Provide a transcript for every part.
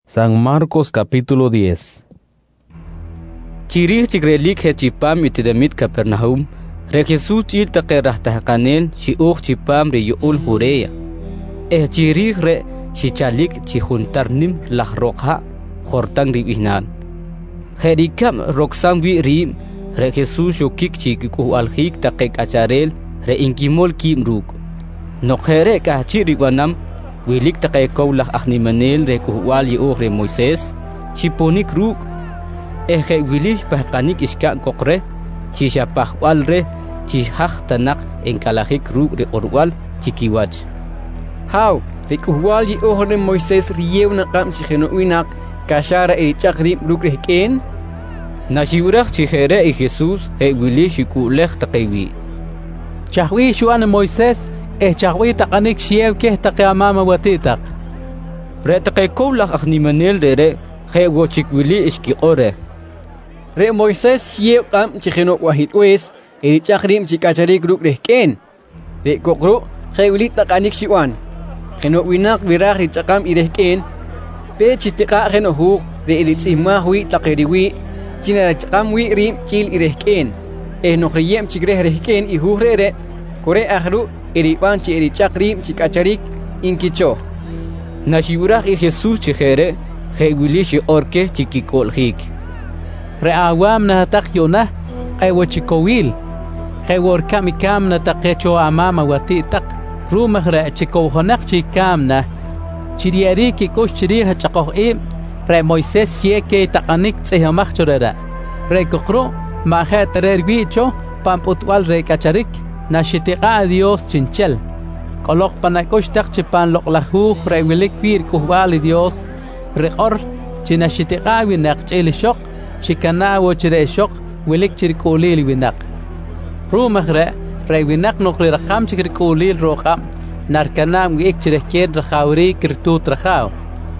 San Marcos capítulo 10. Chirih chikrelik he chipam itidamit Capernaum, re Jesús chil taqerah tahkanel shiuch chipam re yuul Judea. Chirih re shichalik chihuntarnim lah rokha khortang ribihnan. Herikam roksang wi rim re Jesús yokik chikuh alhik taqek acharel re inkimol kimruk. Nokhere kahchi rigwanam wilik taqekaw lah ahnimanel re kuhwal yuuch re Moises shiponik ruk. Wilih pahkanik iska kokre chishapahwal re chihah tanak enkalahik ruk re orwal chikiwach. Haw rikuhwal yuuch re Moises riyew nakam chihenowinak kashara chakrim ruk re ken nashiurach chihere Jesús wilih shikuleh taqewi. Chahwi shuan Moises chahwi taqanik shiew keh taqamama watitak. Re taqekaw lah ahnimanel re wochik wilih iski ore. Re Moises yew kam chiheno wahid wes chakrim chikacharik ruk re ken. Re kokro wilik taqanik shiwan. Kheno winak wirah ri chakam ireh ken. Pe chitika kheno hu re ilitsimah wi taqeriwi china chakam wi rim chil ireh ken. Nohriyem chigreh re ken ihu re kore ahru iriwan chi iri chakrim chikacharik inkicho. Nashiurach Jesús chihere wilih shi orke chikikolhik. Reawam na takyona wachikowil worka mikam na takecho amama watitak rumah re chikohonak chikamna chiriari kikush chiriha chakohim re Moises sieke takanik tsehamach chorera re kokro maha terer bicho pamputwal re kacharik na shitika Dios chinchel kolok panakosh tak chipan loklahu re wilik bir kuhwali Dios re or china shitika winak chilishok shikana wochire shok wilik chirkulil winak rumahre re winak nokri rakam chirkulil roqam narkanam wi ikchireken rakhawri kirtut rakhaw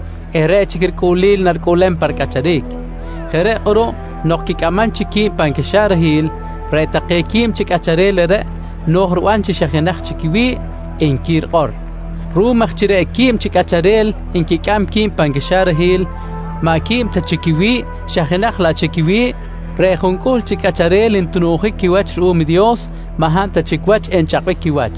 ere chirkulil narkolem parkacharik khere oro nokki kaman chiki pankesharhil re taqikim chikacharel re nohruan chishakhnakh chikiwi inkir or rumah chire kim chikacharel inki kam kim pankesharhil ma kim tachikiwi shakhnakh la chikiwi re khunkul chikacharel intunuhi kiwach rum Dios mahan tachikwach en chaqwe kiwach.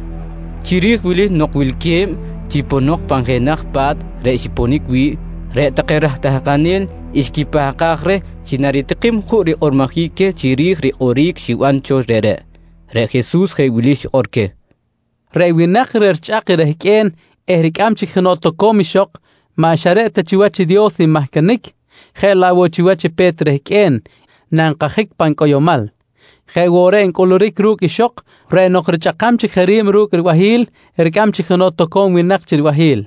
Chirih wilih nokwil kem chiponok panghenakh pat re shiponik wi re taqerah tahkanel iskipaqaqre chinaritiqim khuri ormahike chirih re orik shiwancho re Jesús wilih orke re winak re chaqire ken ehrikam chikhnotokomishok ma sharet chiwach Dios imahkanik khela wochiwach Petre ken nanqahik pankoyomal khegoren kolorik ruk ishok re nokhre chaqam chikharim ruk wahil erkam chikhnotokom winak chirwahil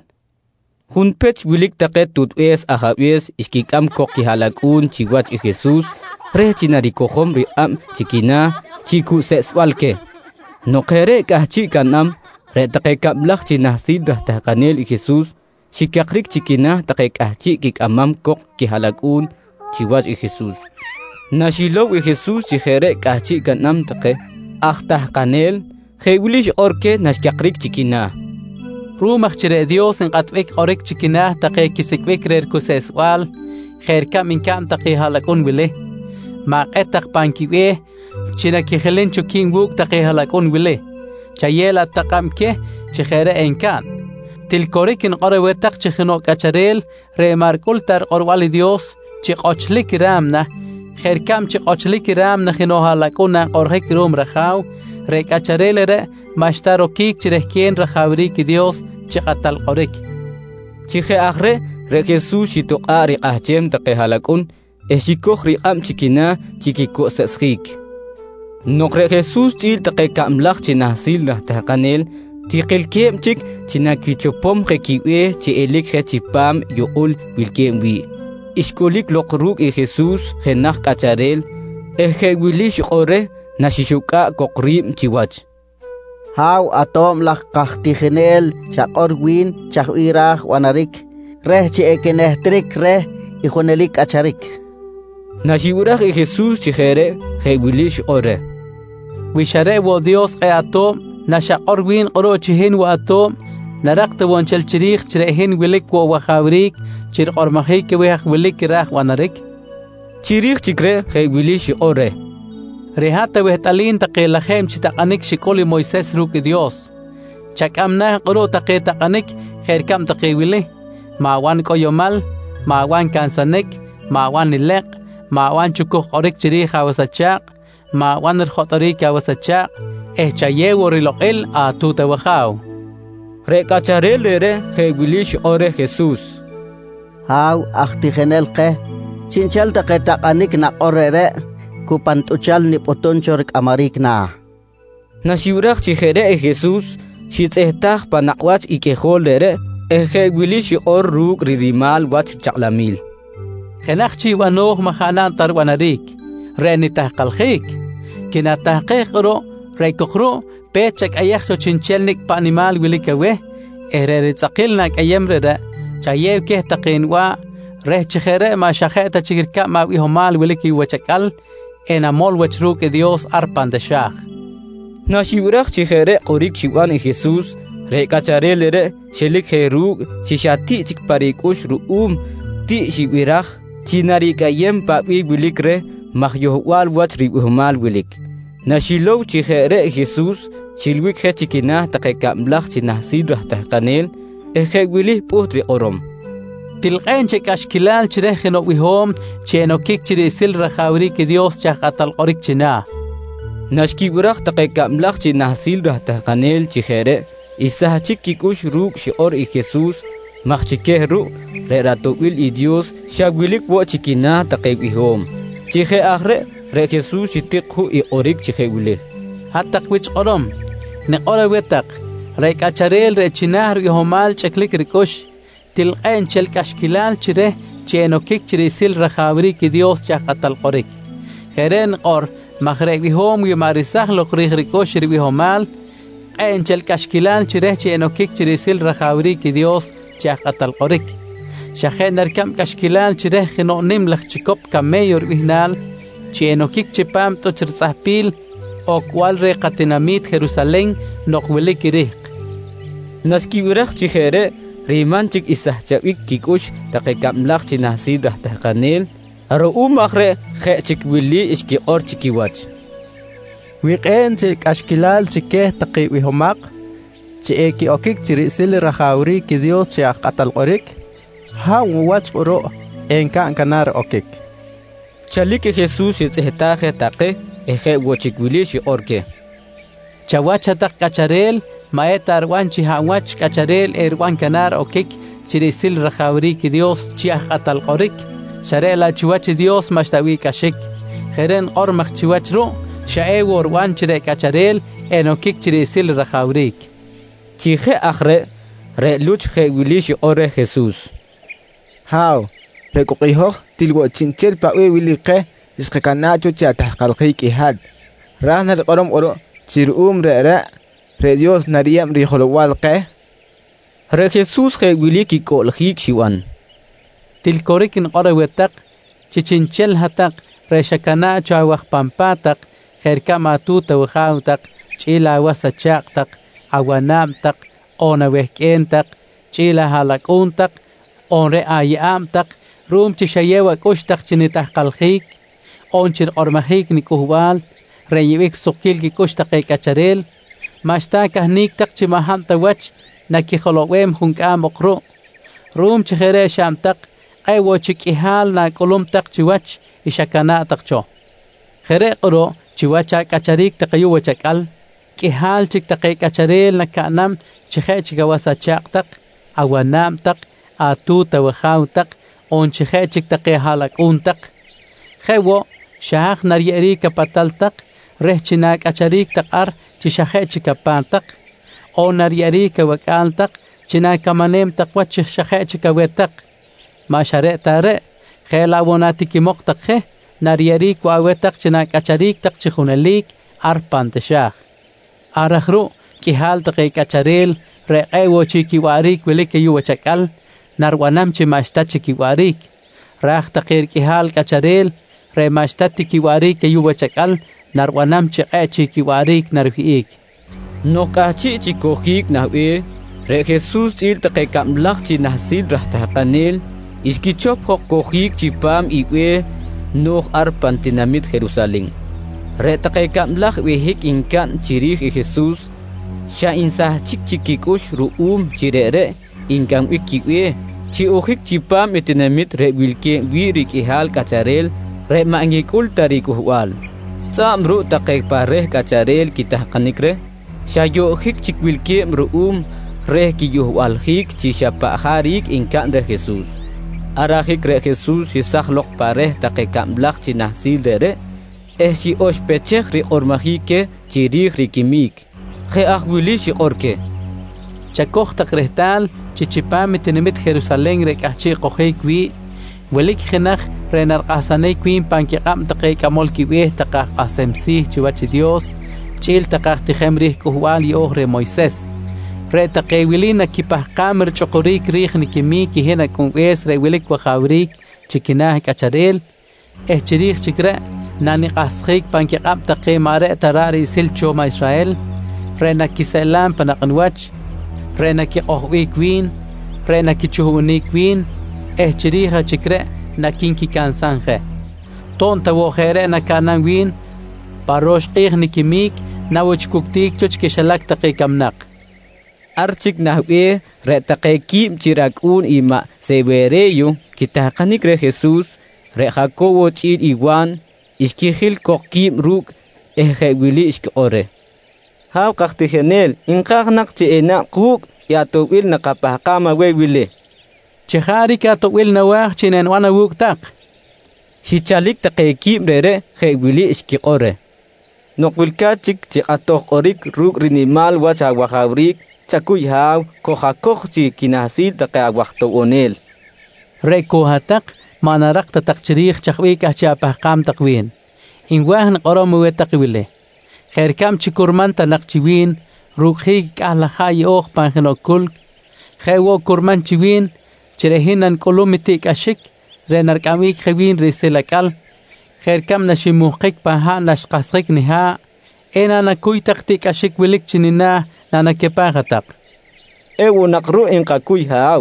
hunpech wilik taqet tutwes ahawes iskikam kokki halakun chiwach Jesús re chinarikohom ri am chikina chiku seswalke nokhere kahchi kanam re taqekablah chinahsid rahtakanel Jesús shikakrik chikina taqekahchi kikamam kok kihalakun chiwach Jesús nashilo Jesús chikhere kahchi kanam taqe ahtahkanel khewilish orke nashkakrik chikina rumah chire Dios en qatbek orek chikina taqe kisekwek rer kuseswal kherka minkam taqe halakun wile maqetak pankiwe china kikhelen chokin wuk taqe halakun wile chayela taqamke chikhere enkan tilkorikin qorewetak chikhno kacharel re markul tar qorwali Dios chiqochlik ramna kherkam chiqochlik ramna khino halakuna qorhik rum rakhaw re kacharel re mashtarokik chirehken rakhawri ki Dios chiqatal qorik chikhe akhre re Jesús chitoqari qahchem taqe halakun eshikoh ri am chikina chikiko seskhik nokre Jesús chil taqe kamlakh chinahsil rahtaqanel tiqil kem chik chinakichopom rekiwe chelik chipam youl wilkemwi iskolik loqruk Jesús khenakh kacharel wilish qore nashishuka koqrim chiwach haw atom lak qahtigenel chaqorwin chahwirah wanarik reh chekenehtrik reh ihonelik acharik nashiurah Jesús chigere wilish ore wishare wo Dios atom nashaqorwin qoro chihin wa atom naraq tawonchal chirikh chrehin wilik wo wakhawrik chir qormahik wehak wilik rah wanarik chirikh chikre khe wili shi ore rehata wehtalin taqelahem chitaqanik shikoli Moisés ruk Dios chakamna qoro taqetaqanik kherkam taqewili maawan koyomal maawan kansanik maawan nilek maawan chukuk qorik chirikh awasachaq maawan rkhotorik awasachaq chayewo riloqil atuta wakhaw Recacharel re Wilish ore Jesús. Haw achtigenel ke chinchal taqetaqanik na orere kupantuchal ni potonchork amarik na. Nashiurach chijere Jesús shitzehtaj panawach ikejol re Wilish or ruk ririmal wach chaklamil. Genachchi wanoh mahanan tarwanarik renitah kalkhik kinatahqeh ro rekokro pechak ayakso chinchelnik pa animal wilikawe ereretzaqilnak ayemrera chayew keh taqinwa reh chijere ma shajeta chigirka ma wihomal wiliki wachakal enamol wachruk Dios arpan de shah nashiurach chijere qorik shiwan Jesús recacharelere shelik herug chishati chikparikush ruum ti shiwirach chinarikayem pa wilikre mahyohwal wach rihumal wilik nashilow chijere Jesús Chilwik hechikina taqekamlach chinahsidra tahqanel wili putri orom tilqen chekashkilal chirejeno wihom cheno kikchirisil rakhawri ki Dios chaqatal qorik china nashkiburaq taqekamlach chinahsidra tahqanel chijere isahchik kikush ruk shior Jesús machchikehru reratowil Dios shagwilik wo chikina taqewihom chije agre re Jesús chitiqhu orik chijewile hattaqwich qorom نقول ويتق ريك أشاريل ريتشنار يهمال شكلك ريكوش تلقين شلك أشكلال شره شينو كيك شريسيل رخاوري كي ديوس شاقة القريك خيرين قر مخريك بيهم يمارساخ لقريك ريكوش ريبيهمال قين شلك أشكلال شره شينو كيك شريسيل رخاوري كي ديوس شاقة القريك شخين نركم كشكلال شره خنو نملخ شكوب كميور بيهنال شينو كيك شبام توشر صحبيل o cual recatinamit Jerusalén noqwilik riq naskiwirach chijere rimanchik isahchawik kikush taqekamlach chinahsidra tahqanel aro umagre khechikWili iski or chikiwach wiqen chik ashkilal chikeh taqiwihomaq chieki okik chirisil rahawri ki Dios chiaq atal qorik han wach ro enkan kanar okik chalik Jesús yitzehtaje taqe wochikwili shi orke chawacha tak kacharel maetar wanchi hawach kacharel erwan kanar okik chirisil rakhawri ki Dios chiaq atal qorik sharela chiwach Dios mashtawi kashik kheren qormaq chiwach ro shaewor wanchre kacharel enokik chirisil rakhawrik chije akhre re luch wili shi ore Jesús haw rekoqiho tilwo chinchel pa wilike isqakanacho cha tahqalqik ihad rahnar qorom oro chirum re Dios nariyam ri kholwalqe re Jesús wili ki kolkhik shiwan tilkorikin qorawetaq chichinchel hataq re shakanacho awaq pampatak kherka matuta wkhawtaq chila wasachaqtaq awanamtaq ona wehkentaq chila halakuntaq onre ayamtaq rum chishayewa kushtaq chinitahqalqik onchir qormahik nikuhwal reyibik sukil ki kushtaq kacharel mashta kahnik taq chimahanta wach naki kholowem hunkam oqro rum chigere shamtaq aywo chikihal na kolumtaq chiwach ishakana taqcho khere qoro chiwacha kacharik taqayu wachakal kihal chik taqay kacharel nakanam chikhe chigawasachaqtaq awanamtaq atuta wakhawtaq on chikhe chik taqay halakuntaq khewo shah naryeri kapataltaq rehchina kacharik taqar chishahe chikapantaq on naryeri kawakaltaq china kamanem taqwach shahe chikawetaq ma share tare khela wonatiki moqtaq khe naryeri kwawetaq china kacharik taq chihunelik arpantashah arakhru kihal taqay kacharel re ewo chikiwarik welike yuwachakal narwanam chimashta chikiwarik rah taqir kihal kacharel re mashta chikiwarik yuwachakal narwanam chiqiwarik narhiik nokachi chikohik nawe Re Jesús il taqe kamlaq chi nahsil rahtahqanel iskichop hok kohik chipam iwe noh arpan tinamit Jerusalén. Re taqe kamlaq wehik inkan chirih Jesús sha insah chikikush ruum chirere inkam ikiwe chi ohik chipam itinamit re wilke wirik ihal kacharel re mangikul tarikuhwal. Samru taqe pareh kacharel kitahqanikre sha yohik chikwilke ruum reh kiyuhwal hik chishapa harik inkan re Jesús. Arahik re Jesús hisakhlok pareh taqe kamlaq chinahsil re si oshpechek ri ormahike chirih rikimik. He ahwili shi orke. Chakoj takrehtal chichipam itinamit Jerusalén re kahchi kohek wi welik khenach renar qasanay kwin pankiqam taqe kamol kiweh taqaq qasemsi chiwachi Dios chil taqaq tijemrih kuhwal yoh re Moisés. Re taqe wilina kipahqamr choqorik rih nikimi kihena kunwes re wilik wakhabrik chikinah kacharel chirih chikra nani qaskhik pankiqam taqe mare tarari silchoma Israel re nakiselam panaqnwach re nakiqohwi kwin re nakichuhuni kwin chiriha chikra nakinki kansanje ton tawojere nakanan win parosh nikimik nawch kuktik choch kishalak taqe kamnaq archik nahwe re taqe kim chirakun ima severeyo kitahqanik re Jesús re Jacobo chil iwan iskihil kokim ruk wili iskore haw qaqtigenel inqaqnaq chiena quk yatowil naqapahqama wewile chehari katowil nawaj chinen wana wuktak hichalik taqe kim re wili iskore noqwilka chik chiqatoq orik ruk rinimal wacha wahabrik chakuy haw kohakoj chi kinasil taqe awaqtowonel re kohatak manarak tataqchirih chaqwi kahchapahqam taqwin inwahn qorom wetaqwile khairkam chikurman tanaqchiwin rukhik ahlahay oq pangenokul khawo kurman chiwin chirehinan kolomiti kashik renarkamik khawin riselakal khairkam nashimuqik paha nashqasqik niha enana kuytaqti kashik wilik chinina nanakepaqataq ewu naqru inqakuy haw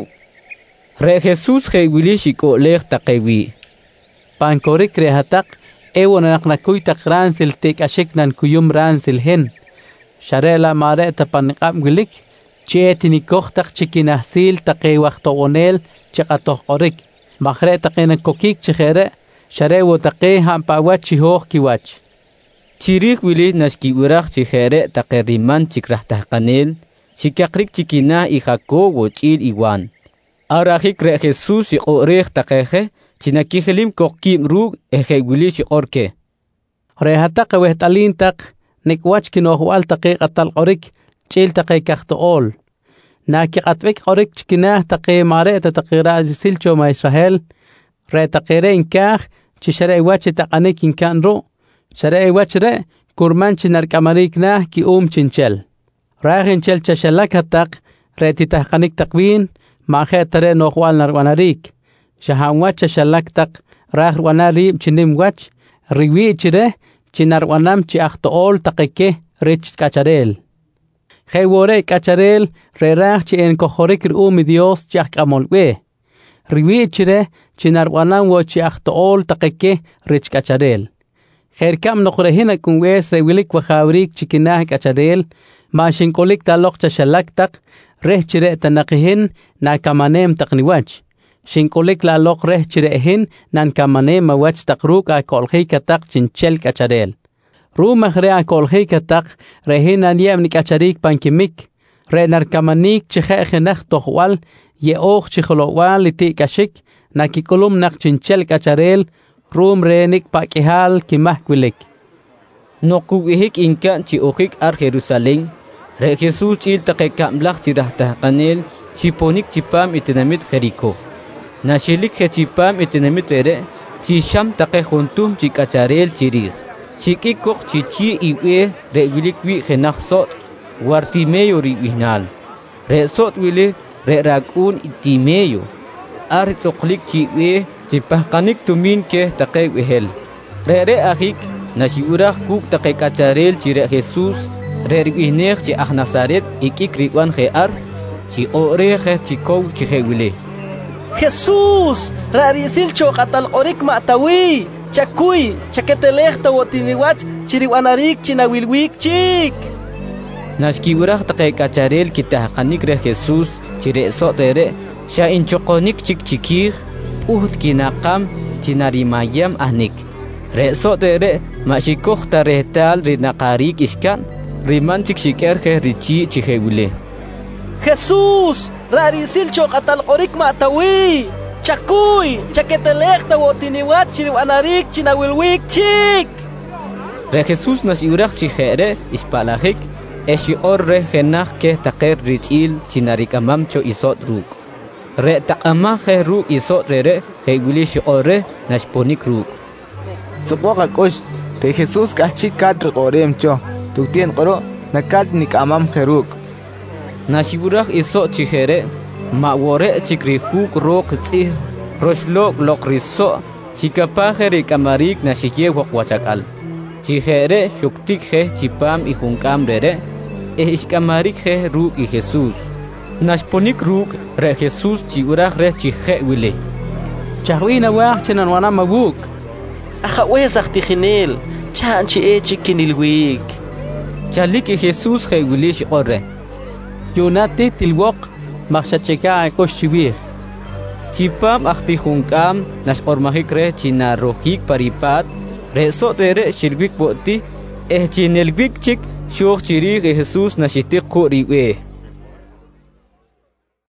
re Jesús khewili shiko leh taqewi pankorik rehataq ewu naqnakuytaq ransil tik ashik nan kuyum ransil hen sharela mare tapanqam wilik chetini kohtaq chikinahsil taqe waqtowonel chiqatoq qorik makhre taqena kokik chigere sharewo taqe hampawach chihoj kiwach chirih wili nashki uraq chigere taqe riman chikrahtaqanel chikaqrik chikina y Jacobo chil iwan arahik re Jesús y oreh taqeje chinakihelim kokim rug wili orke rehataq wehtalin taq nikwach kinohwal taqe qatal qorik chil taqe kaqtool naki qatbek qorik chikina taqe mare taqira silcho ma Israel re taqere inkah chishare wach taqanik inkan ro share wach re kurman chinar kamarik na ki chinchel rahin chel chashalak hataq re titaqanik taqwin ma khetare nohwal narwanarik shahan wach chashalak taq rah wanari chinim wach riwi chire chinar wanam chi aqtool taqeke rich kacharel Khewore kacharel rerah chi en kojorik umi Dios chak amolwe riwi chire chinar wanam wo chi aqtool taqeke rich kacharel khairkam noqrehina kunwes rewilik wa khawrik chikinah kacharel ma shinkolik taloq chashalak taq reh chire tanaqihin na kamanem taqniwach shinkolik la loq reh chire hin nan kamanem mawach taqruk a kolhi kataq chinchel kacharel Ruma khrea kolhi kataq rehina niyam nikacharik pankimik re narkamanik chikhenakh tohwal ye och chikhlowal ti kashik nakikolum nak chinchel kacharel rum renik pakihal kimahkwilik nokuwihik inkan chi ohik ar Jerusalén re Jesús chil taqe kamlaq chirahtaqanel chiponik chipam itinamit Jericó nashilik chipam itinamit re chisham taqe juntum chikacharel chirih chikikok chichi iwe re wilik wi khenakh sot wartimeyo riwihnal re sot wili re rakun itimeyo ar tsoklik chiwe chipahqanik tumin ke taqe wehel re ahik nashiuraq kuk taqe kacharel chire Jesús re riwihnek chi Nazaret ikik riwan khear si oreje chikow chihewile. Jesús, rarisil chokatal orik matawi, chakuy, chaketelechta wotiniwach, chiriwanarik chinawilwik chik. Nashkiwiraj taqay kacharel kitahqanik re Jesús, chireso tere, sha inchokonik chik chikij, kinaqam, chinarimayam ahnik. Reso tere, mashikoh taretal rinakarik iskan, riman chik shikerje richi chihewile. Jesús, rarisil chokatal orik matawi, chakuy, chaketelechta wotiniwach, chiriwanarik chinawilwik chik. Re Jesús nashkiwiraj chijere, ispalajik, eshi orre genach ke taker richil chinarikamam cho isot ruk. Re takama he ruk isot re hewili shi orre nashponik ruk. Supoka kosh, re Jesús kachi kadr qorem cho, tuktien qoro nakat nikamam heruk. Nashiburaj isot chijere, mawore chikrihuk rok tzi, roshlok lok riso, chikapaje rikamarik nashikie wakwachakal. Chijere shuktik he chipam ihunkam rere, ishkamarik he ruk y Jesús. Nashponik ruk re Jesús chiuraj re chije wile. Chahwina wach chinan wana mabuk. Ajawezak tijinil, chanchi chikinilwik. Chalik y Jesús he wilish orre. Yunati tilwok makshacheka koshibir. Chipam aktihunkam nash ormahik re chinarojik paripat, re sotere shilbik boti, chinelbik chik, shok chirig Jesús nashitik kuriwe.